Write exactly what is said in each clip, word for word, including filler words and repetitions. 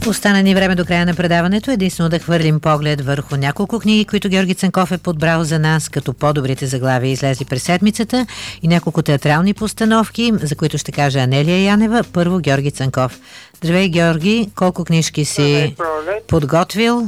Остана ни време до края на предаването единствено да хвърлим поглед върху няколко книги, които Георги Цанков е подбрал за нас, като по-добрите заглавия излезли през седмицата, и няколко театрални постановки, за които ще каже Анелия Янева. Първо Георги Цанков. Здравей, Георги, колко книжки си подготвил?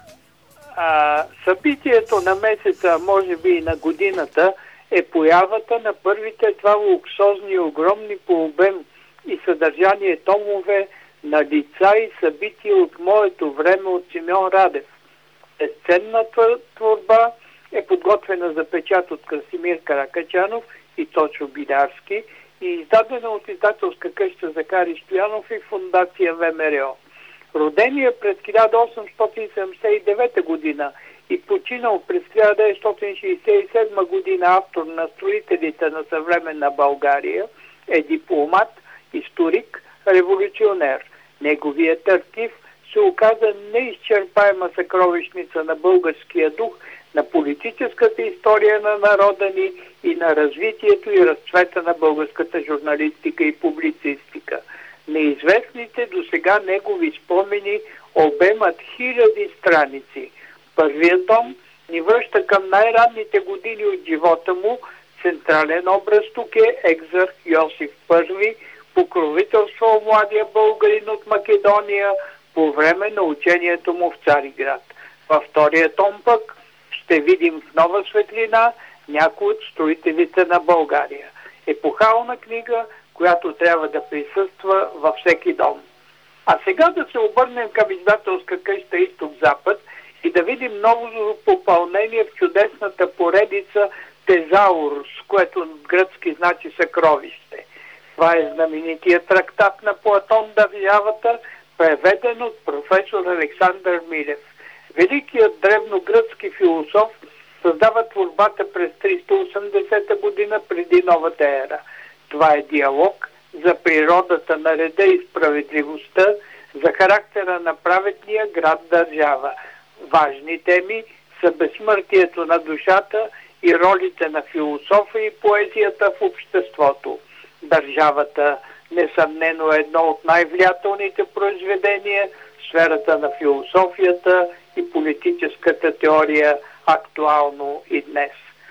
А, събитието на месеца, може би и на годината, е появата на първите два луксозни, огромни по обем и съдържание томове на лица и събития от моето време от Симеон Радев. Безценна творба е подготвена за печат от Красимир Каракачанов и Точо Бидарски и издадена от издателска къща Захари Стоянов и фондация ВМРО. Родения през хиляда осемстотин седемдесет и девета година и починал през хиляда деветстотин шейсет и седма година автор на строителите на съвременна България, е дипломат, историк, революционер. Неговият архив се оказа неизчерпаема съкровищница на българския дух, на политическата история на народа ни и на развитието и разцвета на българската журналистика и публицистика. Неизвестните до сега негови спомени обемат хиляди страници. Първият том ни връща към най-ранните години от живота му. Централен образ тук е екзарх Йосиф Първи, покровителствал младия българин от Македония по време на учението му в Цариград. Във втория том пък ще видим в нова светлина някои от строителите на България. Епохална книга, която трябва да присъства във всеки дом. А сега да се обърнем към издателска къща Изток-Запад и да видим ново попълнение в чудесната поредица Тезаурус, което от гръцки значи съкровище. Това е знаменития трактат на Платон «Държавата», преведен от професор Александър Милев. Великият древногръцки философ създава творбата през триста и осемдесета година преди новата ера. Това е диалог за природата на реда и справедливостта, за характера на праведния град-държава. Важни теми са безсмъртието на душата и ролите на философа и поезията в обществото. Държавата, несъмнено, е едно от най-влиятелните произведения в сферата на философията и политическата теория, актуално и днес.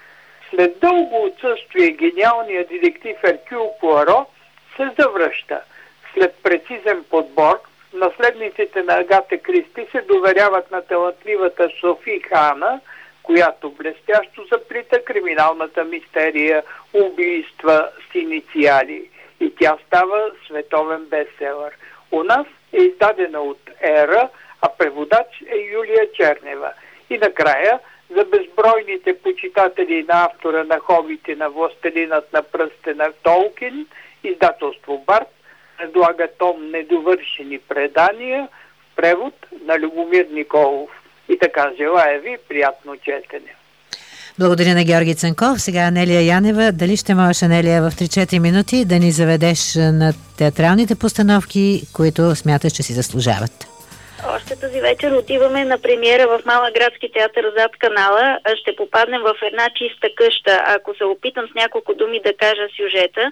След дълго отсъствие гениалният детектив Еркюл Пуаро се завръща. След прецизен подбор, наследниците на Агата Кристи се доверяват на талантливата Софи Хана, която блестящо заплита криминалната мистерия убийства с инициали. И тя става световен бестселър. У нас е издадена от Ера, а преводач е Юлия Чернева. И накрая, за безбройните почитатели на автора на Хобите на Властелинът на пръстена Толкин, издателство Барт предлага том Недовършени предания в превод на Любомир Николов. И така, желая ви приятно четене. Благодаря на Георги Цанков. Сега Анелия Янева. Дали ще можеш, Анелия, в три-четири минути да ни заведеш на театралните постановки, които смяташ, че си заслужават? Още тази вечер отиваме на премиера в Малък градски театър зад канала. Ще попаднем в една чиста къща. Ако се опитам с няколко думи да кажа сюжета,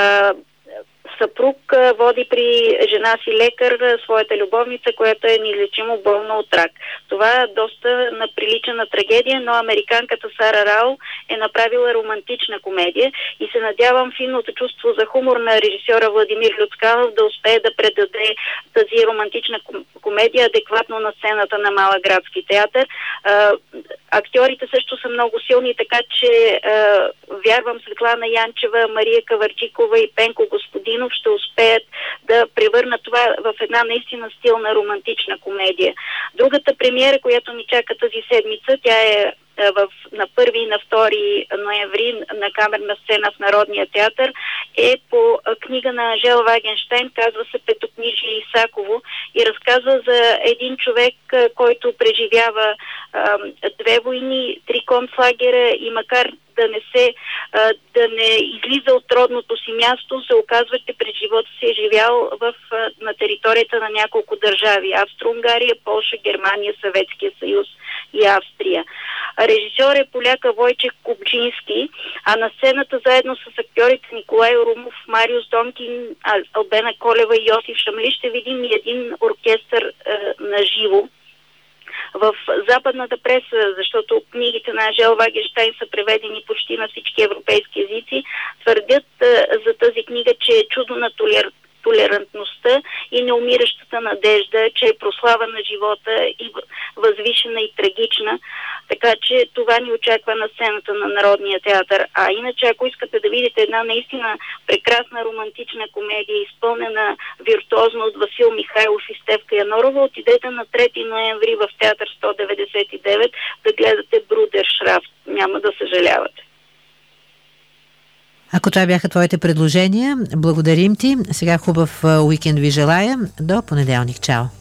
съпруг води при жена си лекар своята любовница, която е неизлечимо болна от рак. Това доста наприлича на трагедия, но американката Сара Рао е направила романтична комедия и се надявам финното чувство за хумор на режисьора Владимир Люцканов да успее да предаде тази романтична комедия адекватно на сцената на Малък градски театър. Актьорите също са много силни, така че вярвам Светлана Янчева, Мария Каварджикова и Пенко Господинов ще успеят да превърнат това в една наистина стилна романтична комедия. Другата премиера, която ни чака тази седмица, тя е в, на първи и на втори ноември на камерна сцена в Народния театър, е по книга на Жел Вагенщайн, казва се Петокнижие Исаково и разказва за един човек, който преживява а, две войни, три концлагера и макар да не се да не излиза от родното си място, се оказва, че през живота си е живял в, на територията на няколко държави: Австро-Унгария, Полша, Германия, Съветския съюз. и Австрия. Режисьор е поляка Войчех Кубджински, а на сцената заедно с актьорите Николай Румов, Мариус Донкин, Албена Колева и Йосиф Шамли ще видим и един оркестър е, на живо. В западната преса, защото книгите на Анжел Вагенщайн са преведени почти на всички европейски езици, твърдят е, за тази книга, че е чудо на толер... толерантността и неумиращата надежда, че е прослава на живота и възвишена и трагична. Така че това ни очаква на сцената на Народния театър. А иначе, ако искате да видите една наистина прекрасна романтична комедия, изпълнена виртуозно от Васил Михайлов и Стефка Янорова, отидете на трети ноември в Театър сто деветдесет и девет да гледате Брудершафт. Няма да съжалявате. Ако това бяха твоите предложения, благодарим ти. Сега хубав уикенд ви желая. До понеделник. Чао!